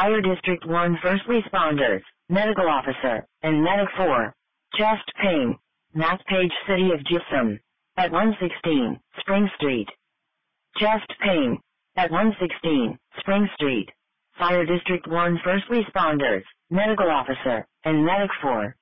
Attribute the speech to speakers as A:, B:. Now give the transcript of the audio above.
A: Fire District 1 First Responders, Medical Officer, and Medic 4. Chest pain. MacPage City of Gypsum. At 116, Spring Street. Chest pain. At 116, Spring Street. Fire District 1 First Responders, Medical Officer, and Medic 4.